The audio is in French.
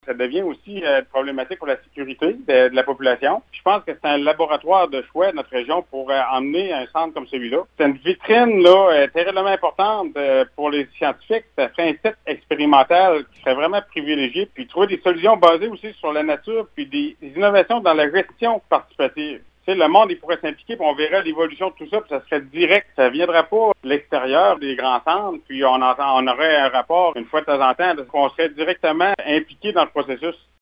Ça devient aussi problématique pour la sécurité de la population. Je pense que c'est un laboratoire de choix de notre région pour emmener un centre comme celui-là. C'est une vitrine là terriblement importante pour les scientifiques. Ça ferait un site expérimental qui serait vraiment privilégié, puis trouver des solutions basées aussi sur la nature, puis des innovations dans la gestion participative. Tu sais, le monde, il pourrait s'impliquer, puis on verrait l'évolution de tout ça, puis ça serait direct. Ça ne viendrait pas de l'extérieur des grands centres, puis on aurait un rapport une fois de temps en temps, parce qu'on serait directement impliqué dans le processus.